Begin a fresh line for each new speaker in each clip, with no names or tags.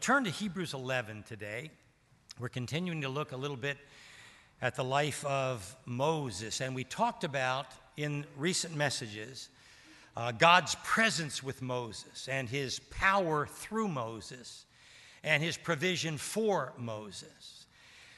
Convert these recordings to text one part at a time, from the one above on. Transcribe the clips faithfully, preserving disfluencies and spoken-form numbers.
turn to Hebrews eleven today. We're continuing to look a little bit at the life of Moses, and we talked about in recent messages uh, God's presence with Moses and his power through Moses and his provision for Moses.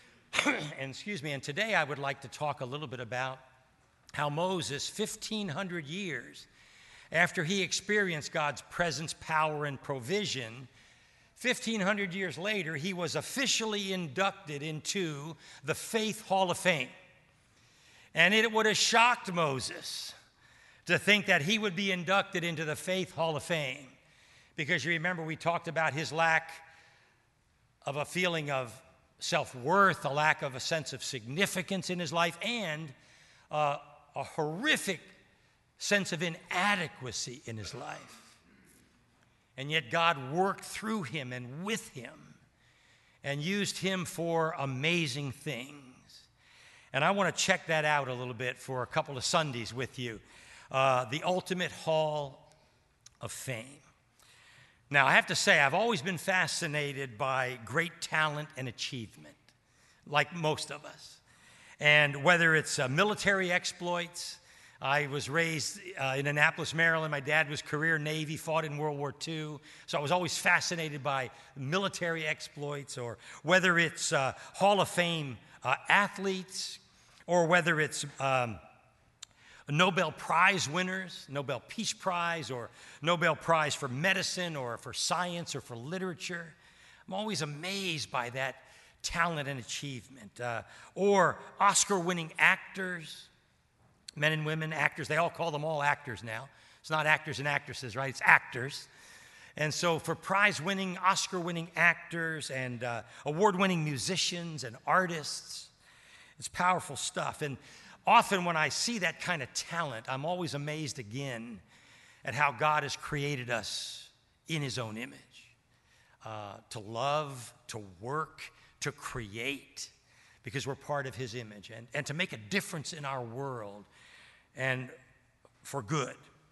and excuse me, and today I would like to talk a little bit about how Moses, fifteen hundred years after he experienced God's presence, power, and provision, fifteen hundred years later, he was officially inducted into the Faith Hall of Fame. And it would have shocked Moses to think that he would be inducted into the Faith Hall of Fame. Because you remember we talked about his lack of a feeling of self-worth, a lack of a sense of significance in his life, and uh, a horrific sense of inadequacy in his life. And yet God worked through him and with him and used him for amazing things. And I want to check that out a little bit for a couple of Sundays with you. Uh, the Ultimate Hall of Fame. Now, I have to say, I've always been fascinated by great talent and achievement, like most of us. And whether it's uh, military exploits, I was raised uh, in Annapolis, Maryland. My dad was career Navy, fought in World War Two. So I was always fascinated by military exploits, or whether it's uh, Hall of Fame uh, athletes, or whether it's um, Nobel Prize winners, Nobel Peace Prize, or Nobel Prize for medicine, or for science, or for literature. I'm always amazed by that talent and achievement. Uh, or Oscar-winning actors. Men and women, actors, they all call them all actors now. It's not actors and actresses, right? It's actors. And so for prize-winning, Oscar-winning actors and uh, award-winning musicians and artists, it's powerful stuff. And often when I see that kind of talent, I'm always amazed again at how God has created us in his own image. Uh, to love, to work, to create, because we're part of his image, and, and to make a difference in our world, and for good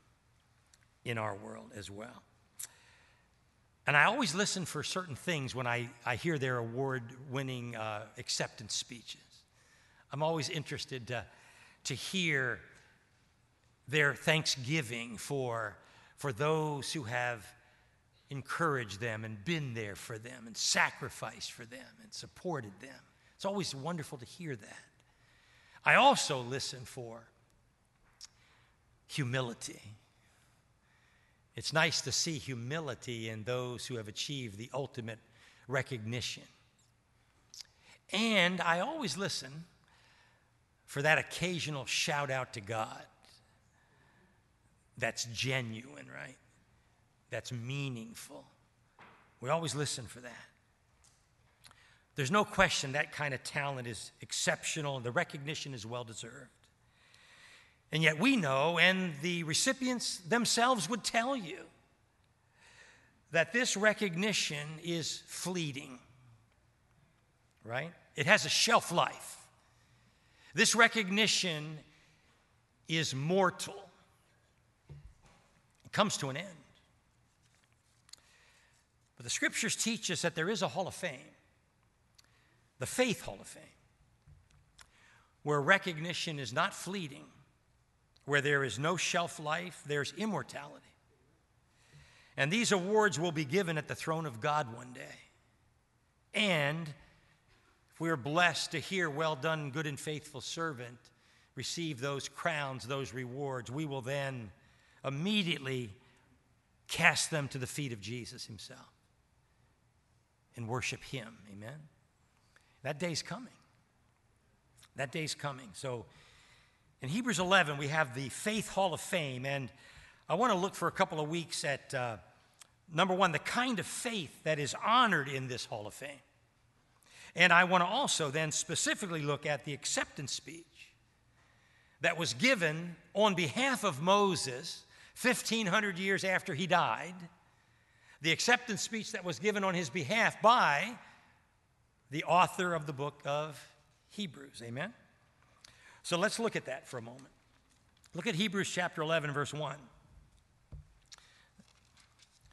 in our world as well. And I always listen for certain things when I, I hear their award-winning uh, acceptance speeches. I'm always interested to, to hear their thanksgiving for, for those who have encouraged them and been there for them and sacrificed for them and supported them. It's always wonderful to hear that. I also listen for humility. It's nice to see humility in those who have achieved the ultimate recognition. And I always listen for that occasional shout out to God that's genuine, right? That's meaningful. We always listen for that. There's no question that kind of talent is exceptional and the recognition is well-deserved. And yet we know, and the recipients themselves would tell you, that this recognition is fleeting, right? It has a shelf life. This recognition is mortal. It comes to an end. But the scriptures teach us that there is a Hall of Fame, the Faith Hall of Fame, where recognition is not fleeting, where there is no shelf life, there's immortality. And these awards will be given at the throne of God one day. And if we are blessed to hear, well done, good and faithful servant, receive those crowns, those rewards, we will then immediately cast them to the feet of Jesus himself and worship him. Amen? That day's coming. That day's coming. So in Hebrews eleven, we have the Faith Hall of Fame, and I want to look for a couple of weeks at, uh, number one, the kind of faith that is honored in this Hall of Fame. And I want to also then specifically look at the acceptance speech that was given on behalf of Moses fifteen hundred years after he died, the acceptance speech that was given on his behalf by the author of the book of Hebrews. Amen? So let's look at that for a moment. Look at Hebrews chapter eleven, verse one.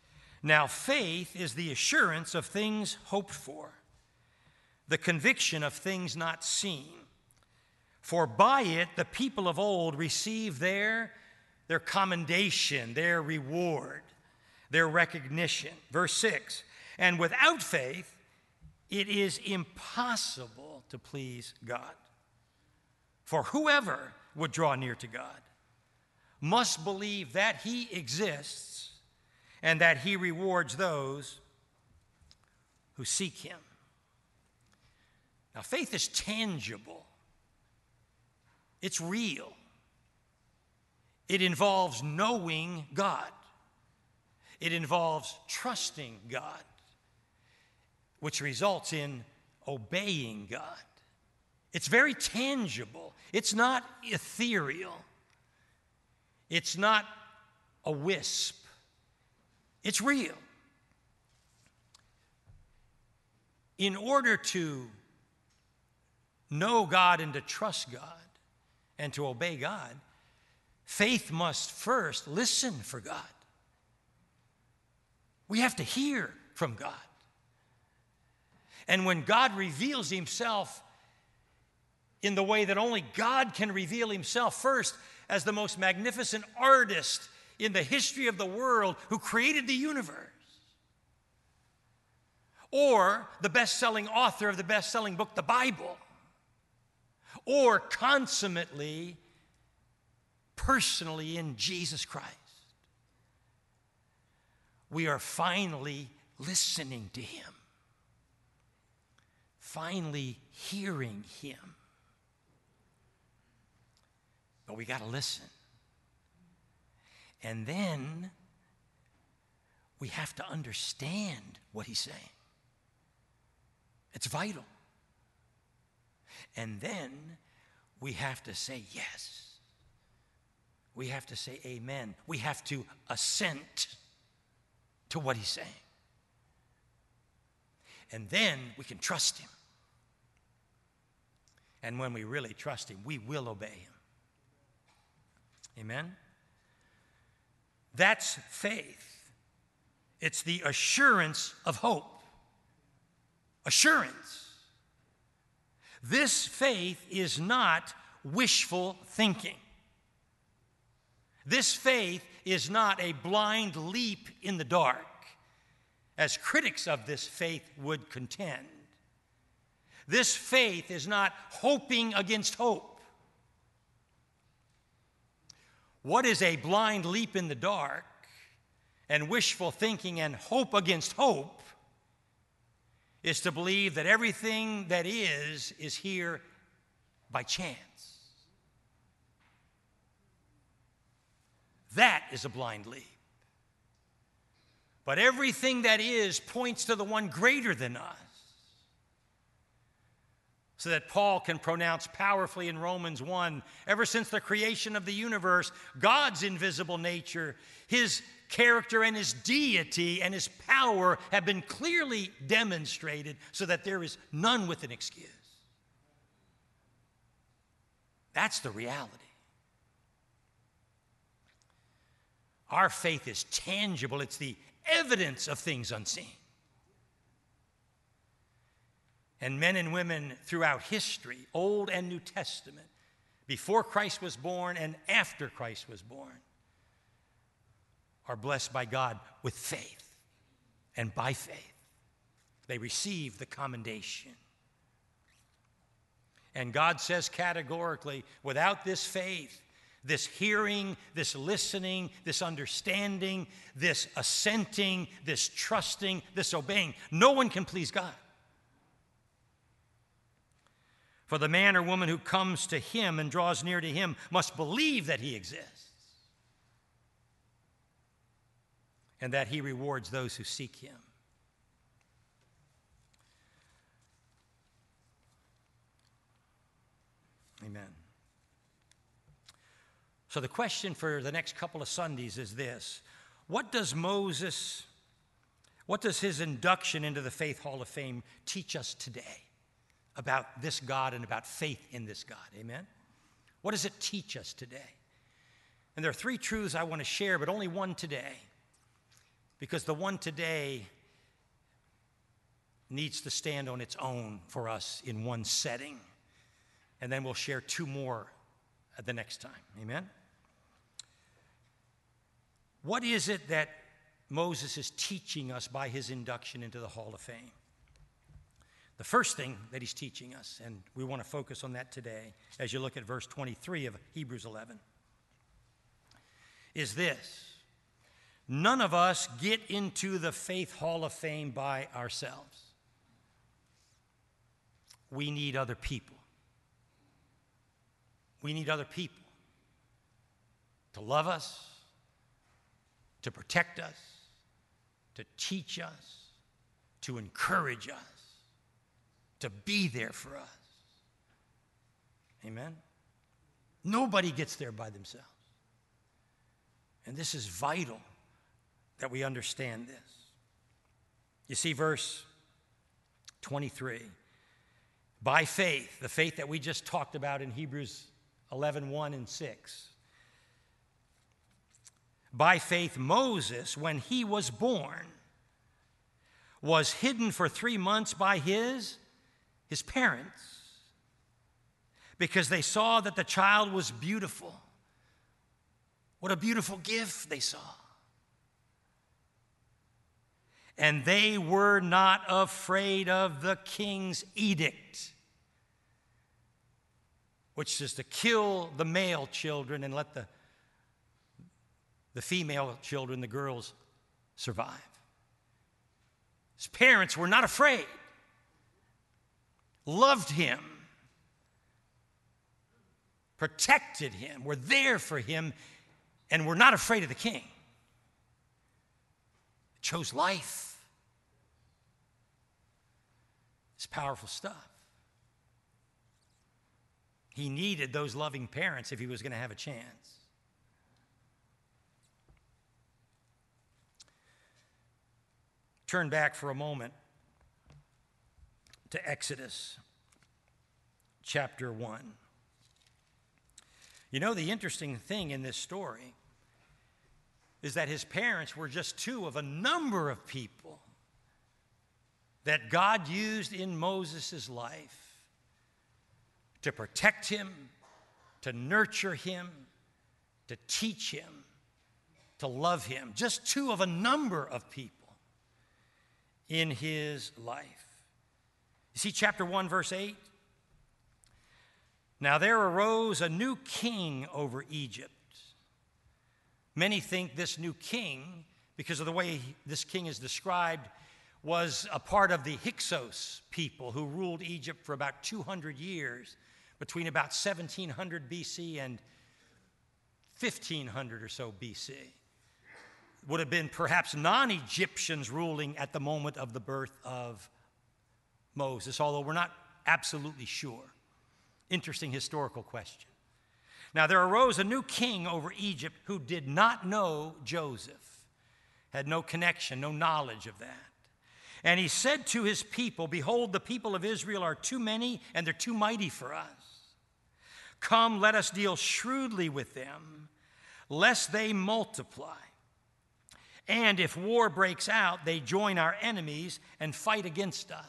Now, faith is the assurance of things hoped for, the conviction of things not seen. For by it the people of old received their, their commendation, their reward, their recognition. Verse six, and without faith it is impossible to please God. For whoever would draw near to God must believe that he exists and that he rewards those who seek him. Now, faith is tangible. It's real. It involves knowing God. It involves trusting God, which results in obeying God. It's very tangible. It's not ethereal. It's not a wisp. It's real. In order to know God and to trust God and to obey God, faith must first listen for God. We have to hear from God. And when God reveals himself in the way that only God can reveal himself, first as the most magnificent artist in the history of the world who created the universe, or the best-selling author of the best-selling book, the Bible, or consummately, personally in Jesus Christ, we are finally listening to him, finally hearing him. But we got to listen. And then we have to understand what he's saying. It's vital. And then we have to say yes. We have to say amen. We have to assent to what he's saying. And then we can trust him. And when we really trust him, we will obey him. Amen? That's faith. It's the assurance of hope. Assurance. This faith is not wishful thinking. This faith is not a blind leap in the dark, as critics of this faith would contend. This faith is not hoping against hope. What is a blind leap in the dark and wishful thinking and hope against hope is to believe that everything that is, is here by chance. That is a blind leap. But everything that is points to the one greater than us. So that Paul can pronounce powerfully in Romans one, ever since the creation of the universe, God's invisible nature, his character and his deity and his power have been clearly demonstrated so that there is none with an excuse. That's the reality. Our faith is tangible. It's the evidence of things unseen. And men and women throughout history, Old and New Testament, before Christ was born and after Christ was born, are blessed by God with faith. And by faith, they receive the commendation. And God says categorically, without this faith, this hearing, this listening, this understanding, this assenting, this trusting, this obeying, no one can please God. For the man or woman who comes to him and draws near to him must believe that he exists and that he rewards those who seek him. Amen. So the question for the next couple of Sundays is this: what does Moses, what does his induction into the Faith Hall of Fame teach us today about this God and about faith in this God? Amen? What does it teach us today? And there are three truths I want to share, but only one today, because the one today needs to stand on its own for us in one setting. And then we'll share two more at the next time. Amen? What is it that Moses is teaching us by his induction into the Hall of Fame? The first thing that he's teaching us, and we want to focus on that today as you look at verse twenty-three of Hebrews eleven, is this: none of us get into the Faith Hall of Fame by ourselves. We need other people. We need other people to love us, to protect us, to teach us, to encourage us, to be there for us. Amen? Nobody gets there by themselves. And this is vital that we understand this. You see, verse twenty-three. By faith, the faith that we just talked about in Hebrews eleven, one and six. By faith, Moses, when he was born, was hidden for three months by his, his parents, because they saw that the child was beautiful. What a beautiful gift they saw. And they were not afraid of the king's edict, which is to kill the male children and let the, the female children, the girls, survive. His parents were not afraid, loved him, protected him, were there for him, and were not afraid of the king. Chose life. It's powerful stuff. He needed those loving parents if he was going to have a chance. Turn back for a moment to Exodus chapter one. You know, the interesting thing in this story is that his parents were just two of a number of people that God used in Moses' life to protect him, to nurture him, to teach him, to love him. Just two of a number of people in his life. You see chapter one, verse eight? Now there arose a new king over Egypt. Many think this new king, because of the way this king is described, was a part of the Hyksos people who ruled Egypt for about two hundred years, between about seventeen hundred B C and fifteen hundred or so B C. Would have been perhaps non-Egyptians ruling at the moment of the birth of Moses, although we're not absolutely sure. Interesting historical question. Now there arose a new king over Egypt who did not know Joseph, had no connection, no knowledge of that. And he said to his people, behold, the people of Israel are too many and they're too mighty for us. Come, let us deal shrewdly with them, lest they multiply. And if war breaks out, they join our enemies and fight against us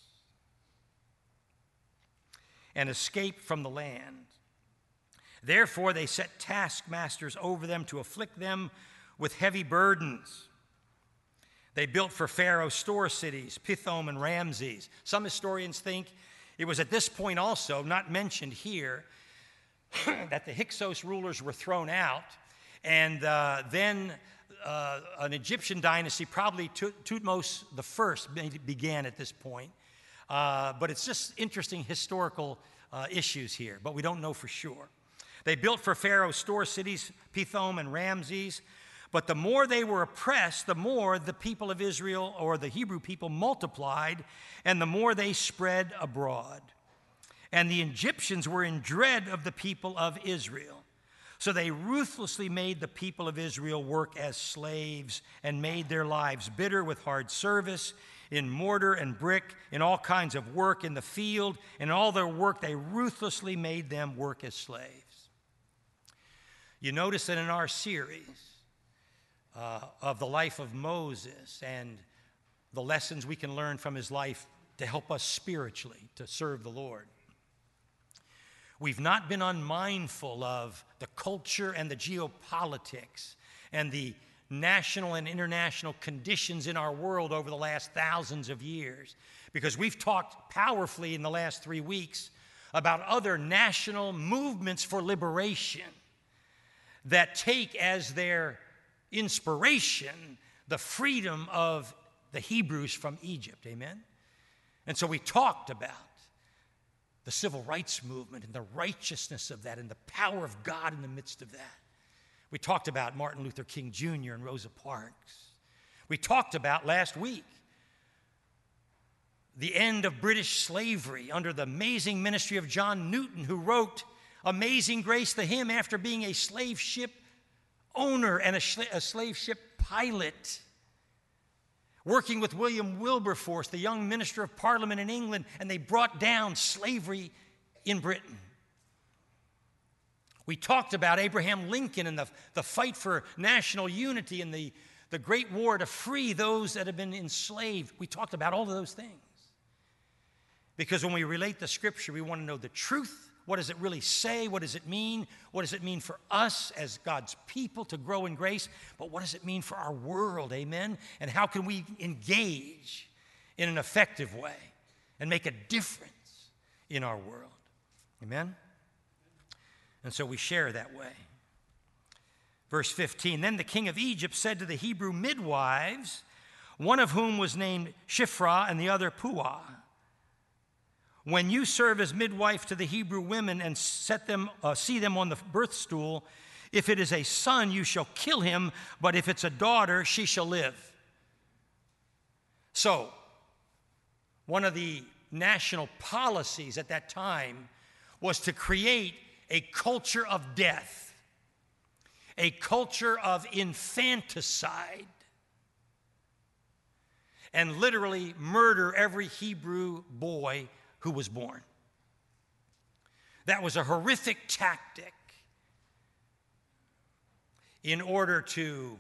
and escape from the land. Therefore, they set taskmasters over them to afflict them with heavy burdens. They built for Pharaoh store cities, Pithom and Ramses. Some historians think it was at this point also, not mentioned here, that the Hyksos rulers were thrown out, and uh, then uh, an Egyptian dynasty, probably Thutmose the First, began at this point. Uh, but it's just interesting historical uh, issues here, but we don't know for sure. They built for Pharaoh store cities, Pithom and Ramses, but the more they were oppressed, the more the people of Israel, or the Hebrew people, multiplied, and the more they spread abroad. And the Egyptians were in dread of the people of Israel. So they ruthlessly made the people of Israel work as slaves and made their lives bitter with hard service in mortar and brick, in all kinds of work in the field. In all their work, they ruthlessly made them work as slaves. You notice that in our series, uh, of the life of Moses and the lessons we can learn from his life to help us spiritually to serve the Lord. We've not been unmindful of the culture and the geopolitics and the national and international conditions in our world over the last thousands of years, because we've talked powerfully in the last three weeks about other national movements for liberation that take as their inspiration the freedom of the Hebrews from Egypt. Amen? And so we talked about the civil rights movement and the righteousness of that and the power of God in the midst of that. We talked about Martin Luther King Junior and Rosa Parks. We talked about last week the end of British slavery under the amazing ministry of John Newton, who wrote Amazing Grace, the hymn, after being a slave ship owner and a, sh- a slave ship pilot, working with William Wilberforce, the young minister of Parliament in England, and they brought down slavery in Britain. We talked about Abraham Lincoln and the, the fight for national unity and the, the great war to free those that have been enslaved. We talked about all of those things. Because when we relate the Scripture, we want to know the truth. What does it really say? What does it mean? What does it mean for us as God's people to grow in grace? But what does it mean for our world? Amen? And how can we engage in an effective way and make a difference in our world? Amen? And so we share that way. Verse fifteen, then the king of Egypt said to the Hebrew midwives, one of whom was named Shiphrah and the other Puah, when you serve as midwife to the Hebrew women and set them, uh, see them on the birth stool, if it is a son, you shall kill him, but if it's a daughter, she shall live. So, one of the national policies at that time was to create a culture of death, a culture of infanticide, and literally murder every Hebrew boy who was born. That was a horrific tactic in order to,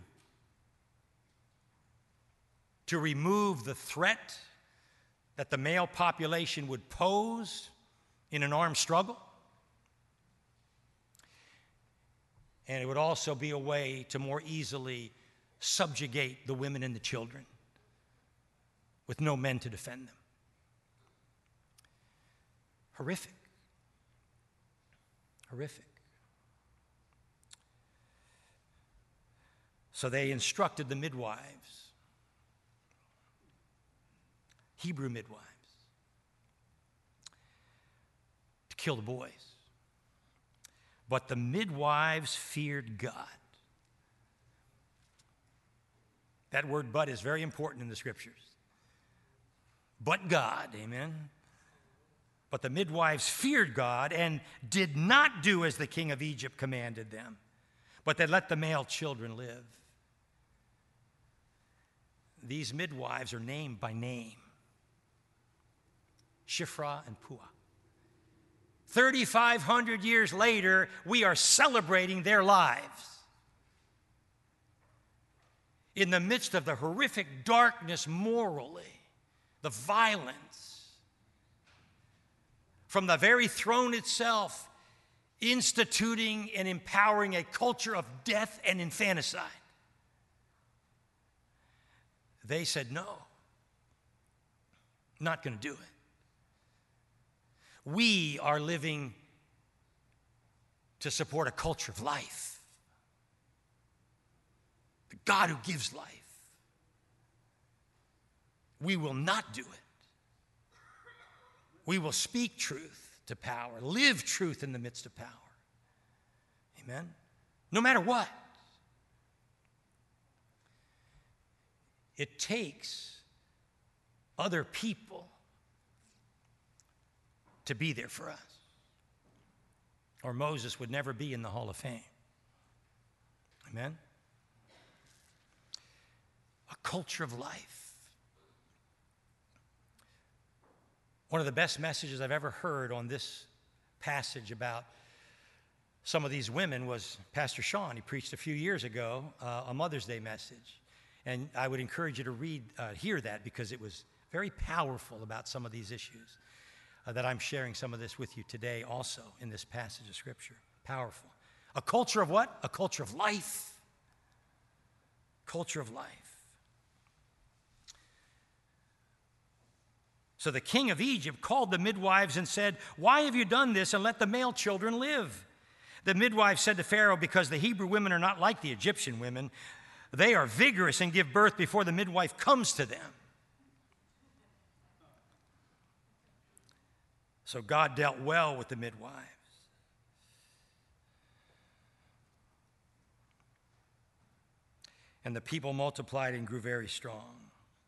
to remove the threat that the male population would pose in an armed struggle. And it would also be a way to more easily subjugate the women and the children with no men to defend them. Horrific. Horrific. So they instructed the midwives, Hebrew midwives, to kill the boys. But the midwives feared God. That word "but" is very important in the Scriptures. But God, amen? But the midwives feared God and did not do as the king of Egypt commanded them, but they let the male children live. These midwives are named by name: Shiphrah and Puah. thirty-five hundred years later, we are celebrating their lives. In the midst of the horrific darkness morally, the violence, from the very throne itself, instituting and empowering a culture of death and infanticide. They said, no, not going to do it. We are living to support a culture of life. The God who gives life. We will not do it. We will speak truth to power, live truth in the midst of power. Amen? No matter what. It takes other people to be there for us, or Moses would never be in the Hall of Fame. Amen? A culture of life. One of the best messages I've ever heard on this passage about some of these women was Pastor Sean. He preached a few years ago uh, a Mother's Day message. And I would encourage you to read, uh, hear that, because it was very powerful about some of these issues uh, that I'm sharing some of this with you today also in this passage of Scripture. Powerful. A culture of what? A culture of life. Culture of life. So the king of Egypt called the midwives and said, "Why have you done this, and let the male children live?" The midwives said to Pharaoh, "Because the Hebrew women are not like the Egyptian women. They are vigorous and give birth before the midwife comes to them." So God dealt well with the midwives. And the people multiplied and grew very strong.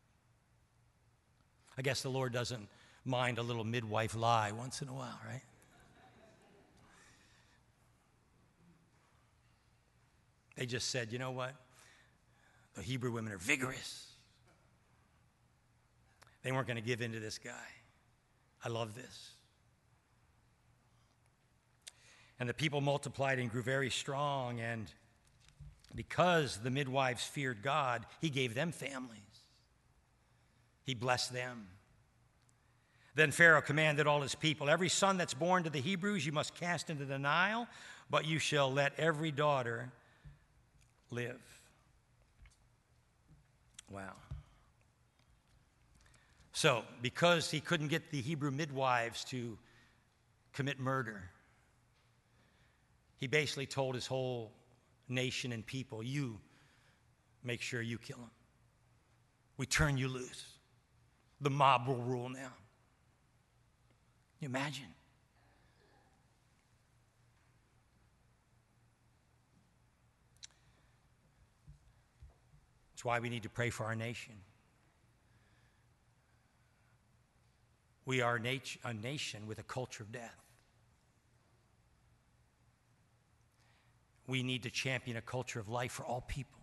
I guess the Lord doesn't mind a little midwife lie once in a while, right? They just said, you know what? The Hebrew women are vigorous. They weren't going to give in to this guy. I love this. And the people multiplied and grew very strong, and because the midwives feared God, he gave them families. He blessed them. Then Pharaoh commanded all his people, "Every son that's born to the Hebrews you must cast into the Nile, but you shall let every daughter live." Wow. So, because he couldn't get the Hebrew midwives to commit murder, he basically told his whole nation and people, "You make sure you kill them. We turn you loose. The mob will rule now." Can you imagine? That's why we need to pray for our nation. We are a nation with a culture of death. We need to champion a culture of life for all people.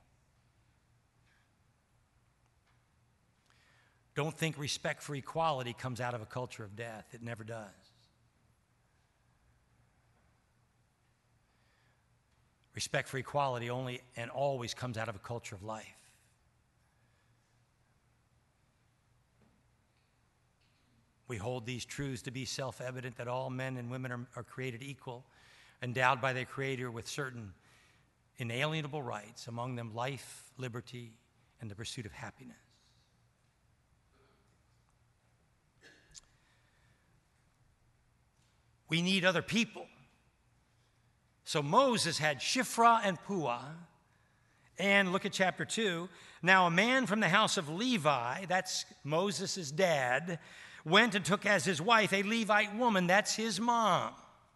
Don't think respect for equality comes out of a culture of death. It never does. Respect for equality only and always comes out of a culture of life. We hold these truths to be self-evident, that all men and women are, are created equal, endowed by their Creator with certain inalienable rights, among them life, liberty, and the pursuit of happiness. We need other people. So Moses had Shiphrah and Puah, and look at chapter two. Now a man from the house of Levi, that's Moses' dad, went and took as his wife a Levite woman, that's his mom.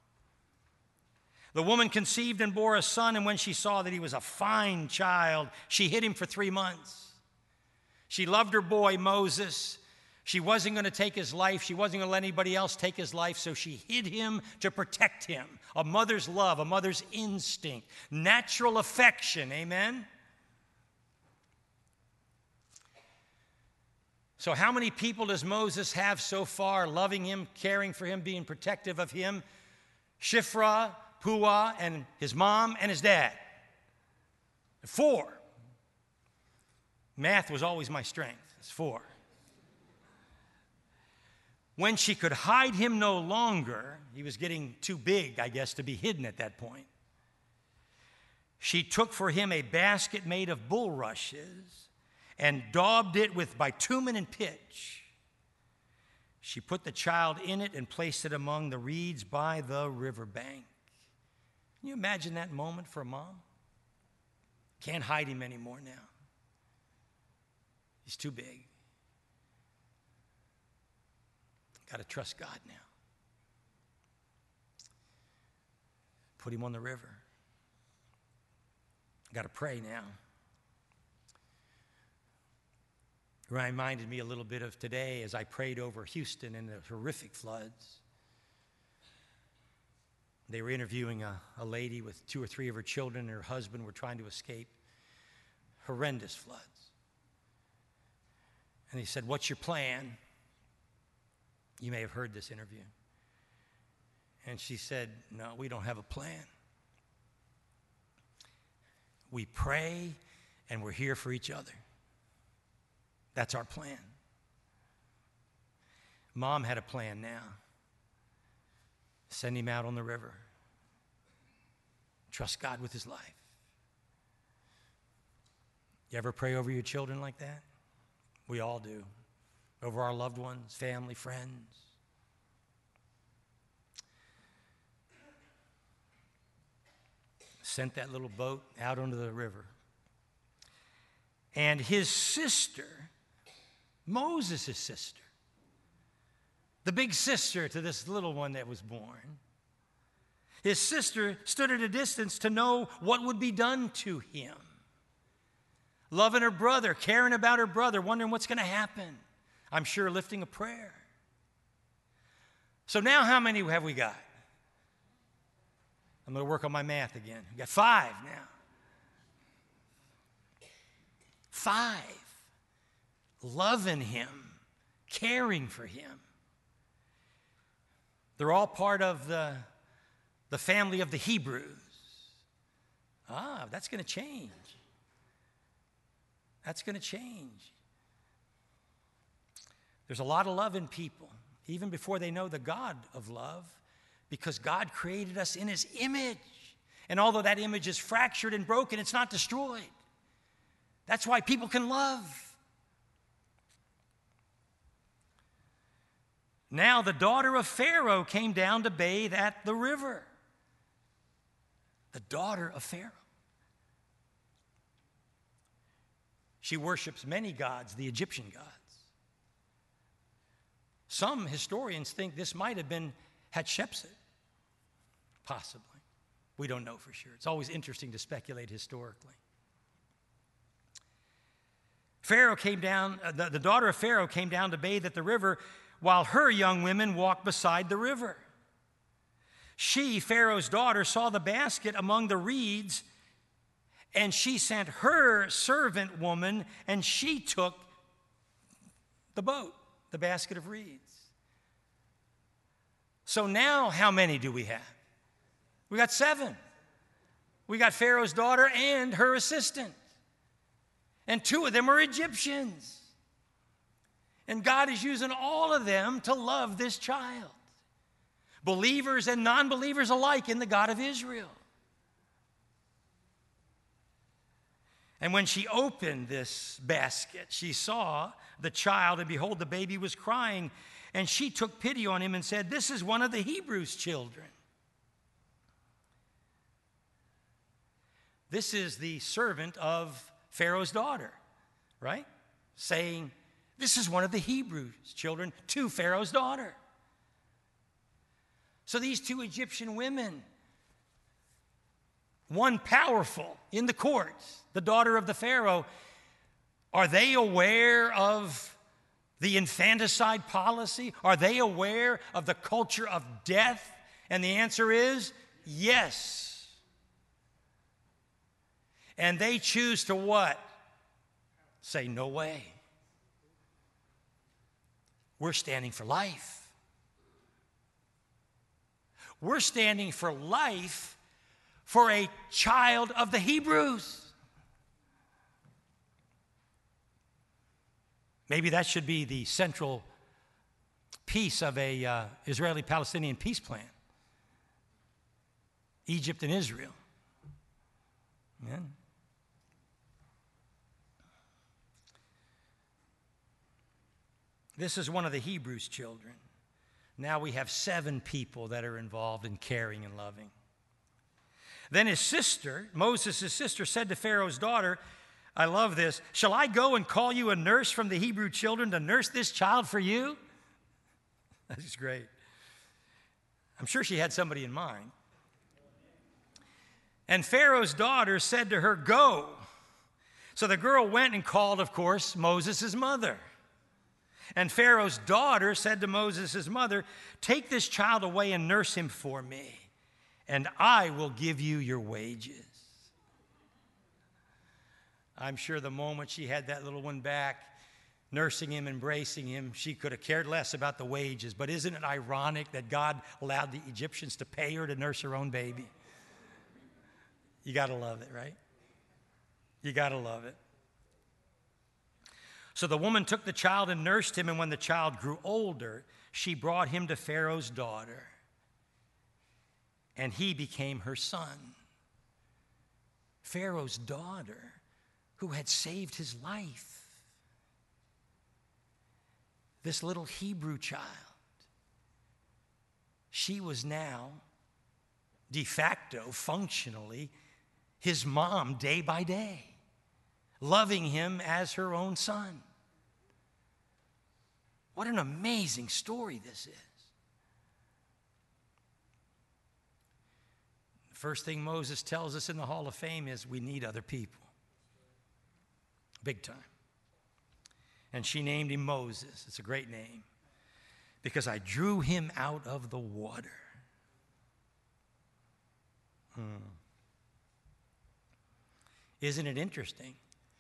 The woman conceived and bore a son, and when she saw that he was a fine child, she hid him for three months. She loved her boy, Moses. She wasn't going to take his life. She wasn't going to let anybody else take his life, so she hid him to protect him. A mother's love, a mother's instinct, natural affection, amen? So how many people does Moses have so far loving him, caring for him, being protective of him? Shiphrah, Puah, and his mom, and his dad. Four. Math was always my strength. It's four. When she could hide him no longer, he was getting too big, I guess, to be hidden at that point, she took for him a basket made of bulrushes and daubed it with bitumen and pitch. She put the child in it and placed it among the reeds by the riverbank. Can you imagine that moment for a mom? Can't hide him anymore now. He's too big. Got to trust God now. Put him on the river. Got to pray now. It reminded me a little bit of today as I prayed over Houston and the horrific floods. They were interviewing a, a lady with two or three of her children and her husband were trying to escape horrendous floods. And he said, "What's your plan?" You may have heard this interview. And she said, "No, we don't have a plan. we pray, and we're here for each other. That's our plan. Mom had a plan now. Send him out on the river. Trust God with his life. You ever pray over your children like that? We all do. Over our loved ones, family, friends. Sent that little boat out onto the river. And his sister, Moses' sister, the big sister to this little one that was born, his sister stood at a distance to know what would be done to him. Loving her brother, caring about her brother, wondering what's going to happen. I'm sure lifting a prayer. So now how many have we got? I'm going to work on my math again. We got five now. Five. Loving him, caring for him. They're all part of the, the family of the Hebrews. Ah, that's going to change. That's going to change. There's a lot of love in people, even before they know the God of love, because God created us in his image. And although that image is fractured and broken, it's not destroyed. That's why people can love. Now the daughter of Pharaoh came down to bathe at the river. The daughter of Pharaoh. She worships many gods, the Egyptian gods. Some historians think this might have been Hatshepsut, possibly. We don't know for sure. It's always interesting to speculate historically. Pharaoh came down, uh, the, the daughter of Pharaoh came down to bathe at the river while her young women walked beside the river. She, Pharaoh's daughter, saw the basket among the reeds, and she sent her servant woman, and she took the boat, the basket of reeds. So now how many do we have? We got seven. We got Pharaoh's daughter and her assistant. And two of them are Egyptians. And God is using all of them to love this child. Believers and non-believers alike in the God of Israel. And when she opened this basket, she saw the child, and behold, the baby was crying. And she took pity on him and said, "This is one of the Hebrews' children." This is the servant of Pharaoh's daughter, right? Saying, this is one of the Hebrews' children to Pharaoh's daughter. So these two Egyptian women, one powerful in the courts, the daughter of the Pharaoh, are they aware of the infanticide policy? Are they aware of the culture of death? And the answer is yes. And they choose to what? Say, no way. We're standing for life. We're standing for life for a child of the Hebrews. Maybe that should be the central piece of a uh, Israeli-Palestinian peace plan. Egypt and Israel. Amen. This is one of the Hebrews' children. Now we have seven people that are involved in caring and loving. Then his sister, Moses' sister, said to Pharaoh's daughter, I love this, shall I go and call you a nurse from the Hebrew children to nurse this child for you? That is great. I'm sure she had somebody in mind. And Pharaoh's daughter said to her, go. So the girl went and called, of course, Moses' mother. And Pharaoh's daughter said to Moses' mother, take this child away and nurse him for me, and I will give you your wages. I'm sure the moment she had that little one back, nursing him, embracing him, she could have cared less about the wages. But isn't it ironic that God allowed the Egyptians to pay her to nurse her own baby? You got to love it, right? You got to love it. So the woman took the child and nursed him, and when the child grew older, she brought him to Pharaoh's daughter, and he became her son. Pharaoh's daughter, who had saved his life. This little Hebrew child, she was now de facto, functionally, his mom day by day, loving him as her own son. What an amazing story this is. The first thing Moses tells us in the Hall of Fame is we need other people. Big time. And she named him Moses. It's a great name. Because I drew him out of the water. Hmm. Isn't it interesting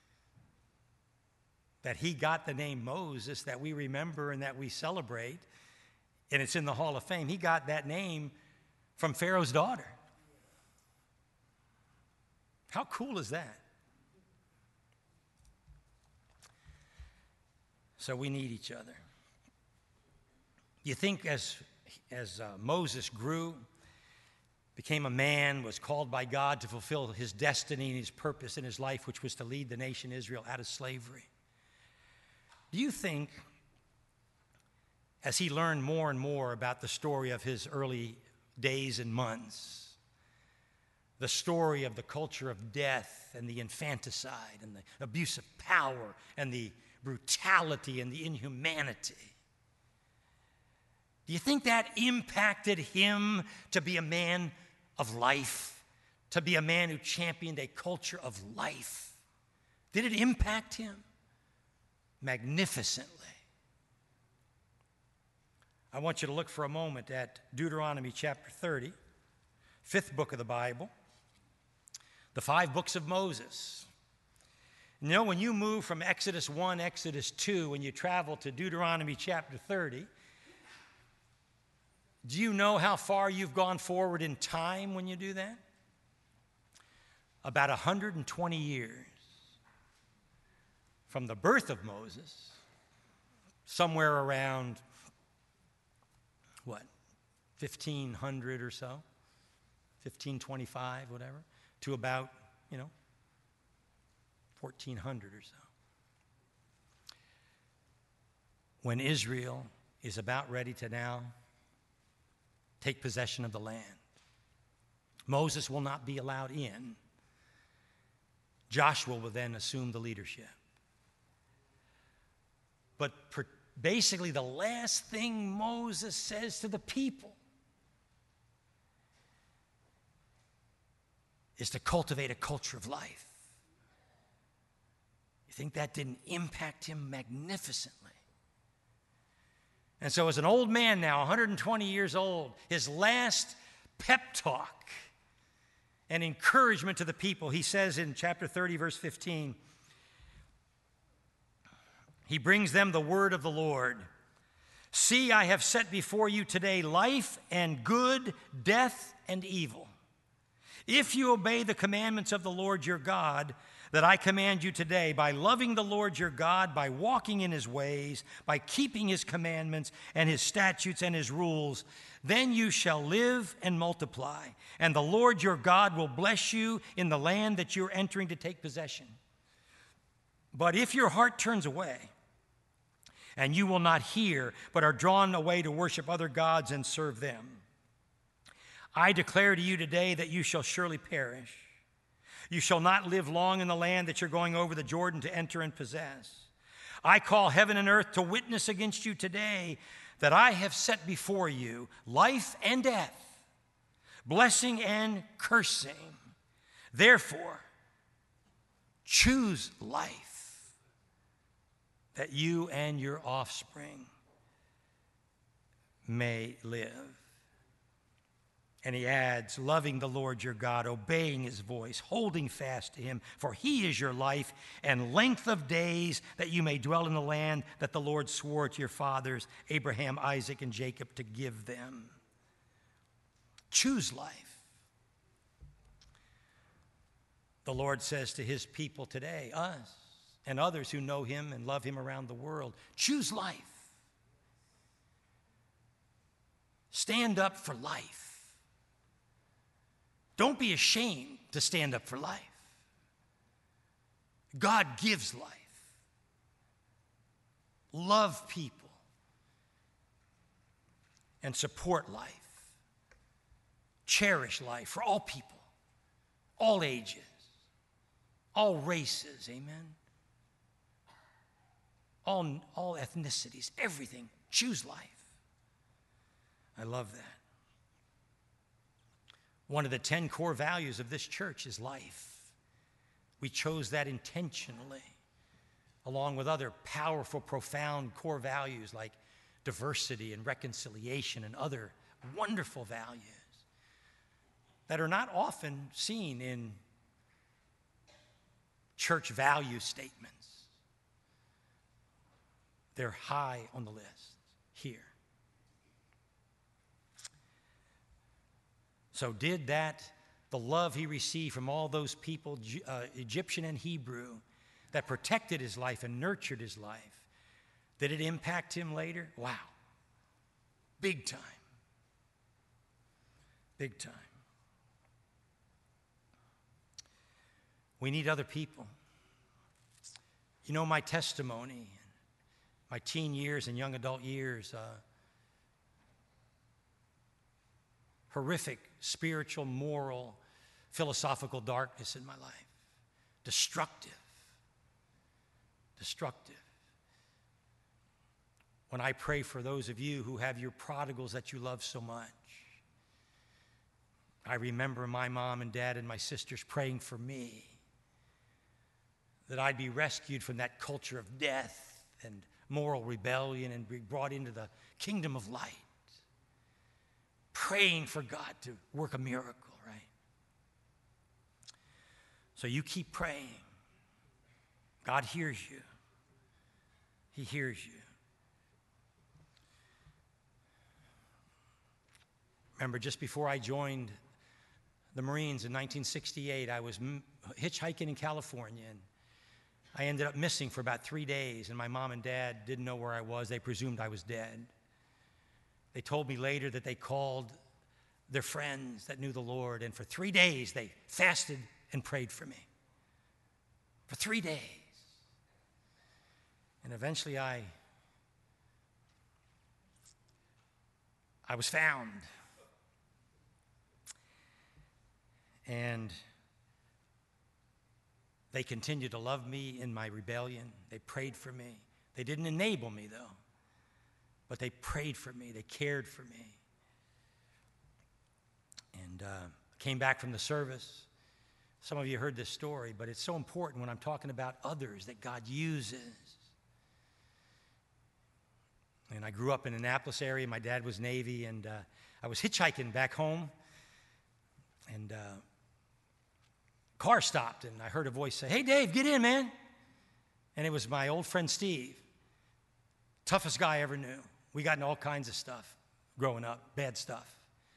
that he got the name Moses that we remember and that we celebrate, and it's in the Hall of Fame? He got that name from Pharaoh's daughter. How cool is that? So we need each other. You think as, as uh, Moses grew, became a man, was called by God to fulfill his destiny and his purpose in his life, which was to lead the nation Israel out of slavery. Do you think, as he learned more and more about the story of his early days and months, the story of the culture of death and the infanticide and the abuse of power and the brutality and the inhumanity, do you think that impacted him to be a man of life, to be a man who championed a culture of life? Did it impact him? Magnificently. I want you to look for a moment at Deuteronomy chapter thirty, fifth book of the Bible, the five books of Moses. You know, when you move from Exodus one, Exodus two, when you travel to Deuteronomy chapter thirty, do you know how far you've gone forward in time when you do that? About one hundred twenty years. From the birth of Moses, somewhere around, what, fifteen hundred or so, fifteen twenty-five, whatever, to about, you know, fourteen hundred or so. When Israel is about ready to now take possession of the land, Moses will not be allowed in. Joshua will then assume the leadership. But per, basically the last thing Moses says to the people is to cultivate a culture of life. You think that didn't impact him magnificently? And so as an old man now, one hundred twenty years old, his last pep talk and encouragement to the people, he says in chapter thirty, verse fifteen, he brings them the word of the Lord. See, I have set before you today life and good, death and evil. If you obey the commandments of the Lord your God that I command you today, by loving the Lord your God, by walking in his ways, by keeping his commandments and his statutes and his rules, then you shall live and multiply, and the Lord your God will bless you in the land that you're entering to take possession. But if your heart turns away, and you will not hear, but are drawn away to worship other gods and serve them, I declare to you today that you shall surely perish. You shall not live long in the land that you're going over the Jordan to enter and possess. I call heaven and earth to witness against you today that I have set before you life and death, blessing and cursing. Therefore, choose life, that you and your offspring may live. And he adds, loving the Lord your God, obeying his voice, holding fast to him, for he is your life and length of days, that you may dwell in the land that the Lord swore to your fathers, Abraham, Isaac, and Jacob, to give them. Choose life. The Lord says to his people today, us and others who know him and love him around the world, choose life. Stand up for life. Don't be ashamed to stand up for life. God gives life. Love people and support life. Cherish life for all people, all ages, all races, amen? All, all ethnicities, everything. Choose life. I love that. One of the ten core values of this church is life. We chose that intentionally, along with other powerful, profound core values like diversity and reconciliation and other wonderful values that are not often seen in church value statements. They're high on the list here. So did that, the love he received from all those people, uh, Egyptian and Hebrew, that protected his life and nurtured his life, did it impact him later? Wow. Big time. Big time. We need other people. You know, my testimony, my teen years and young adult years, uh, horrific spiritual, moral, philosophical darkness in my life. Destructive. Destructive. When I pray for those of you who have your prodigals that you love so much, I remember my mom and dad and my sisters praying for me that I'd be rescued from that culture of death and moral rebellion and be brought into the kingdom of light. Praying for God to work a miracle, right? So you keep praying. God hears you. He hears you. Remember, just before I joined the Marines in nineteen sixty-eight, I was m- hitchhiking in California, and I ended up missing for about three days, and my mom and dad didn't know where I was. They presumed I was dead. They told me later that they called their friends that knew the Lord, and for three days they fasted and prayed for me. For three days. And eventually I, I was found. And they continued to love me in my rebellion. They prayed for me. They didn't enable me, though. But they prayed for me. They cared for me. And uh, came back from the service. Some of you heard this story, but it's so important when I'm talking about others that God uses. And I grew up in Annapolis area. My dad was Navy, and uh, I was hitchhiking back home. And uh, car stopped, and I heard a voice say, "Hey, Dave, get in, man." And it was my old friend Steve. Toughest guy I ever knew. We got in all kinds of stuff growing up, bad stuff.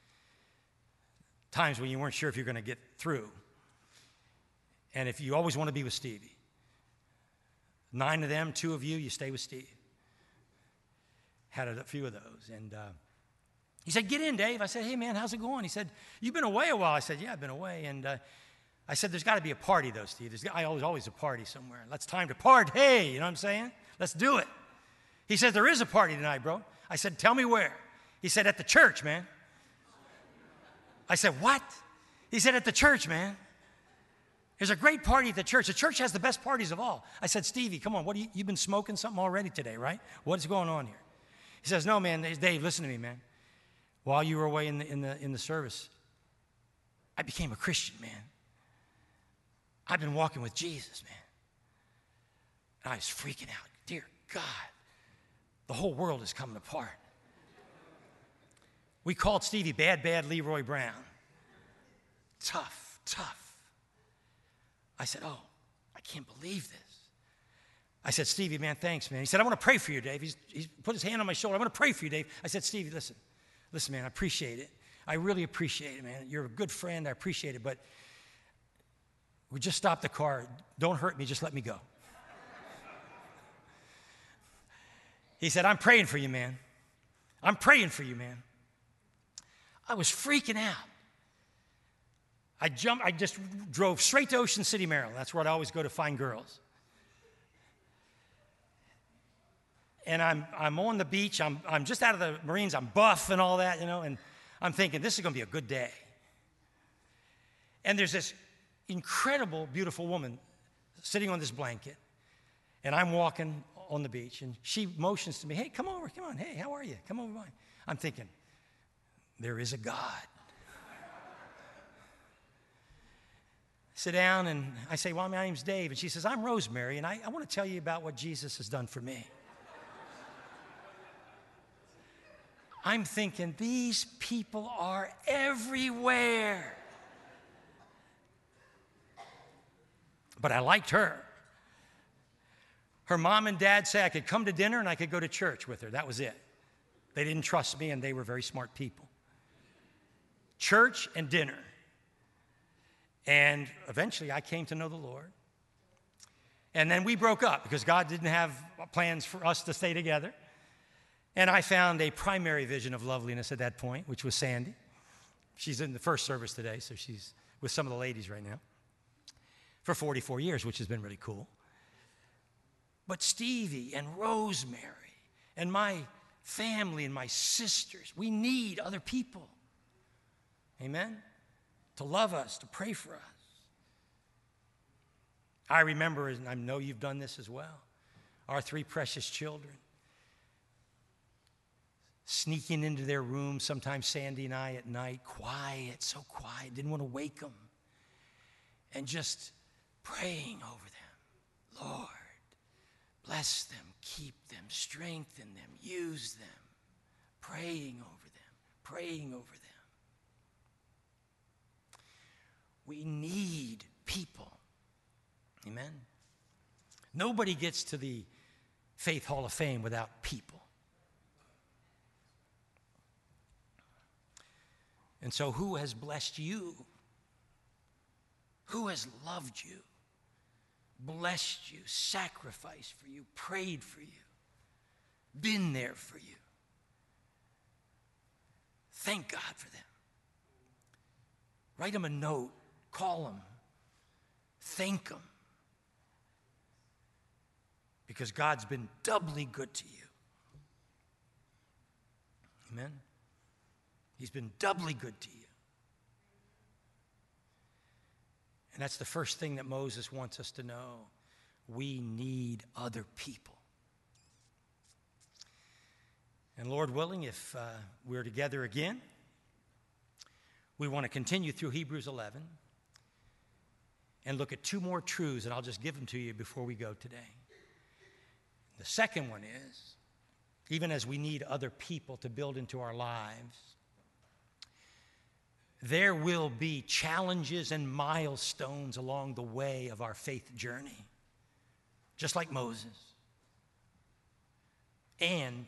Times when you weren't sure if you're going to get through. And if you always want to be with Stevie. Nine of them, two of you, you stay with Steve. Had a few of those. And uh, he said, "Get in, Dave." I said, "Hey, man, how's it going?" He said, "You've been away a while." I said, "Yeah, I've been away." And uh, I said, "There's got to be a party, though, Steve. There's I always, always a party somewhere. It's time to party. Hey, you know what I'm saying? Let's do it." He said, "There is a party tonight, bro." I said, "Tell me where." He said, "At the church, man." I said, "What?" He said, "At the church, man. There's a great party at the church. The church has the best parties of all." I said, "Stevie, come on. What you, you've been smoking something already today, right? What's going on here?" He says, "No, man. Dave, listen to me, man. While you were away in the, in the, in the service, I became a Christian, man. I've been walking with Jesus, man." And I was freaking out. Dear God, the whole world is coming apart. We called Stevie Bad, Bad Leroy Brown. Tough, tough. I said, "Oh, I can't believe this." I said, "Stevie, man, thanks, man." He said, "I want to pray for you, Dave." He's, he's put his hand on my shoulder. "I want to pray for you, Dave." I said, "Stevie, listen. Listen, man, I appreciate it. I really appreciate it, man. You're a good friend. I appreciate it. But We just stop the car. Don't hurt me, just let me go. He said, I'm praying for you, man. I'm praying for you, man. I was freaking out. I jumped, I just drove straight to Ocean City, Maryland. That's where I'd always go to find girls. And I'm I'm on the beach. I'm I'm just out of the Marines. I'm buff and all that, you know, and I'm thinking this is going to be a good day. And there's this incredible, beautiful woman sitting on this blanket, and I'm walking on the beach, and she motions to me, hey, come over, come on, hey, how are you? Come over by. I'm thinking, there is a God. Sit down, and I say, well, my name's Dave. And she says, I'm Rosemary, and I, I want to tell you about what Jesus has done for me. I'm thinking, these people are everywhere. But I liked her. Her mom and dad say I could come to dinner and I could go to church with her. That was it. They didn't trust me, and they were very smart people. Church and dinner. And eventually I came to know the Lord. And then we broke up because God didn't have plans for us to stay together. And I found a primary vision of loveliness at that point, which was Sandy. She's in the first service today, so she's with some of the ladies right now. For forty-four years, which has been really cool. But Stevie and Rosemary and my family and my sisters, we need other people. Amen? To love us, to pray for us. I remember, and I know you've done this as well, our three precious children sneaking into their room, sometimes Sandy and I at night, quiet, so quiet, didn't want to wake them, and just praying over them. Lord, bless them, keep them, strengthen them, use them, praying over them, praying over them. We need people. Amen? Nobody gets to the Faith Hall of Fame without people. And so who has blessed you? Who has loved you, blessed you, sacrificed for you, prayed for you, been there for you? Thank God for them. Write them a note. Call them. Thank them. Because God's been doubly good to you. Amen? He's been doubly good to you. And that's the first thing that Moses wants us to know. We need other people. And Lord willing, if uh, we're together again, we want to continue through Hebrews eleven and look at two more truths, and I'll just give them to you before we go today. The second one is, even as we need other people to build into our lives, there will be challenges and milestones along the way of our faith journey, just like Moses. And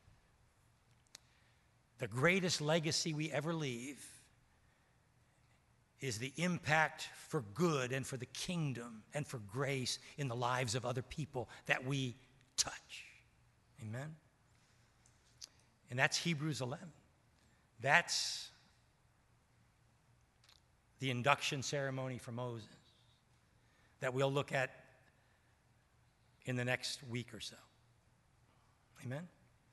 the greatest legacy we ever leave is the impact for good and for the kingdom and for grace in the lives of other people that we touch. Amen? And that's Hebrews eleven. That's the induction ceremony for Moses that we'll look at in the next week or so. Amen?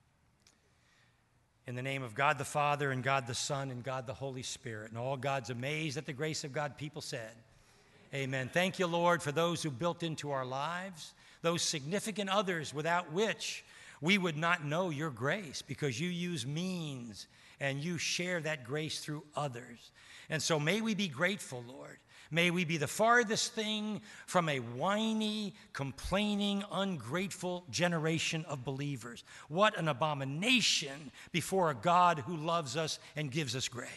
In the name of God the Father, and God the Son, and God the Holy Spirit, and all God's amazed at the grace of God people said, amen. Thank you, Lord, for those who built into our lives, those significant others without which we would not know your grace, because you use means and you share that grace through others. And so may we be grateful, Lord. May we be the farthest thing from a whiny, complaining, ungrateful generation of believers. What an abomination before a God who loves us and gives us grace.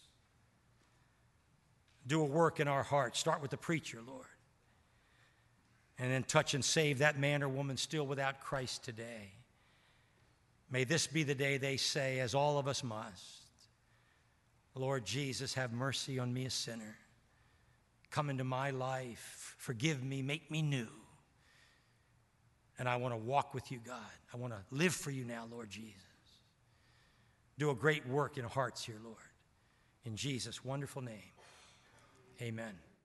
Do a work in our hearts. Start with the preacher, Lord. And then touch and save that man or woman still without Christ today. May this be the day they say, as all of us must, Lord Jesus, have mercy on me, a sinner. Come into my life. Forgive me. Make me new. And I want to walk with you, God. I want to live for you now, Lord Jesus. Do a great work in hearts here, Lord. In Jesus' wonderful name, amen.